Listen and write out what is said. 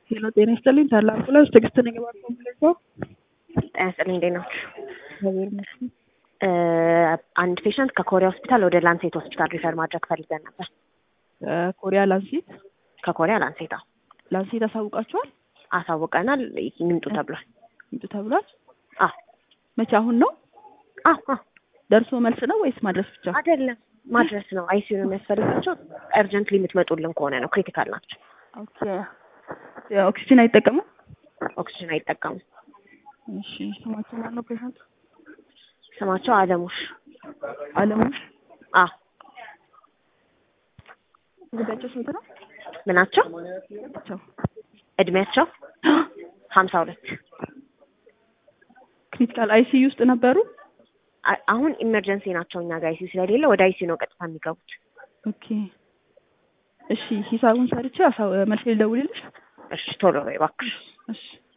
ሄሎ ጤና ይስጥልኝ ታላቅ ብላሽ ትዕግስት ነኝ ባልኮምፕሌክስ ጤና ይስጥልኝ እንዴት ናችሁ? እግዚአብሔር ይመስገን። አንድ ፔሸንት ከኮሪያ ሆስፒታል ወደ ላንሴት ሆስፒታል ሪፈር ማድረግ ፈልገን ነበር። ኮሪያ ላንሴት ከኮሪያ ላንሴት ላንሴት አሳውቃችኋል? አሳውቀናል። ይምጡ ተብሏል። ይምጡ ተብሏል? አዎ። መቼ አሁን ነው? አዎ። ደርሶ መልስ ነው ወይስ ማድረስ ብቻ? አይደለም ማድረስ ነው። አይሲዩ ነው የሚያስፈልጋቸው። እርጀንትሊ የምትመጡልን ከሆነ ነው። ክሪቲካል ናቸው። ኦኬ። ኦክሲጅን አይጠቀሙም? ኦክሲጅን አይጠቀሙም። እሺ ስማቸው ማን ነው ፔሸንት? ስማቸው አለሙሽ። አለሙሽ? አዎ። እድሜያቸው ስንት ነው? ምናቸው? እድሜያቸው እድሜያቸው 52። ክሪቲካል አይሲዩ ውስጥ ነበሩ? አሁን ኢመርጀንሲ ናቸው። እኛ ጋር አይሲዩ ስለሌለ ወደ አይሲዩ ነው ቀጥታ የሚገቡት። ኦኬ እሺ ሂሳቡን ሰርቼ መልሼ ልደውልልሽ። እሺ ቶሎ በይ እባክሽ። እሺ